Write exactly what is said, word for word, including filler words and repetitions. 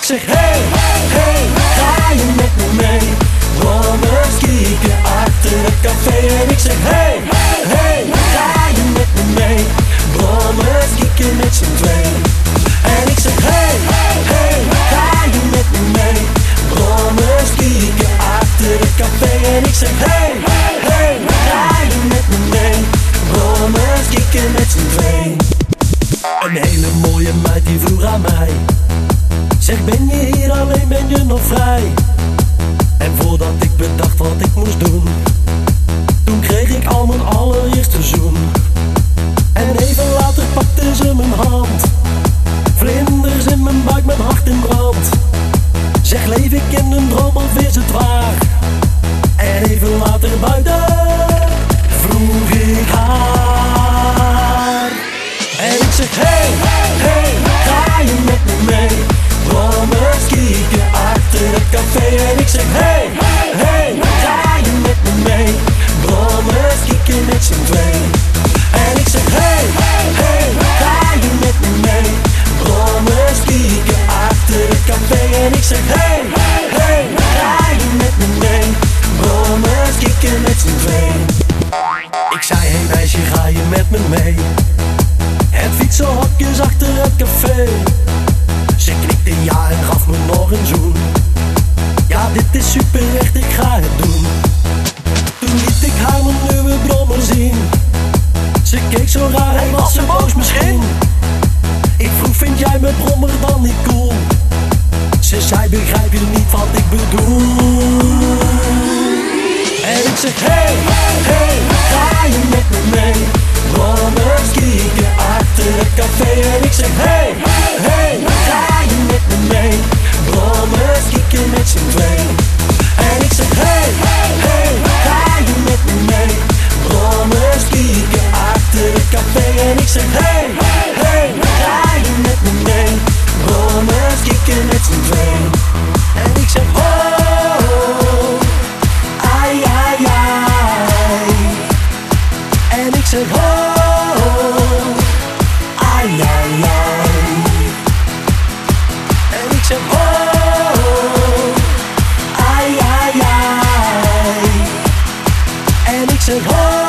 zeg hey, hey, ga je met me mee? Brommers kieken achter het café. En ik zeg hey, hey, ga je met me mee? Brommers kieken met z'n twee. En ik zeg hey, hey, ga je met me mee? Brommers kieken achter het café. En ik zeg hey, hey, ga je met me mee? Brommers kieken met z'n twee. Een hele mooie meid die vroeg aan mij: zeg, ben je hier alleen, ben je nog vrij? En voordat ik bedacht wat ik moest doen, toen kreeg ik al mijn allereerste zoen. En even later pakte ze mijn hand, vlinders in mijn buik, mijn hart in brand. Zeg, leef ik in een droom of is het waar? En even later buiten vroeg ik haar. En ik zeg hey, hey, ga je met me mee? Brommers kieken achter het café. En ik zeg hey, hey, ga je met me mee? Brommers kieken met z'n twee. En ik zeg hey, hey, ga je met me mee? Brommers kieken achter het café. En ik zeg hey, hey, ga je met me mee? Brommers kieken met z'n twee. Ik zei hey meisje, ga je met me mee? Het fietsenhok is achter het café. Ze knikte ja en gaf me nog een zoen. Ja, dit is super echt, ik ga het doen. Toen liet ik haar mijn nieuwe brommer zien. Ze keek zo raar en was ze boos misschien. Ik vroeg, vind jij mijn brommer dan niet cool? Ze zei, begrijp je niet wat ik bedoel? En ik zeg hey, hey, ga je met me mee? Brommers kieken achter het café. En ik zeg hey, hey, ga je met me mee? Brommers kieken met z'n twee. En ik zeg hey, hey, ga je met me mee? Brommers kieken achter het café. En ik zeg hey, hey, ga je met me mee? Brommers kieken met z'n twee. En ik zeg oh, ai, ai, ai. En ik zeg oh, ai, ai, ai. En ik zeg oh, ai, ai, ai. En ik zeg oh.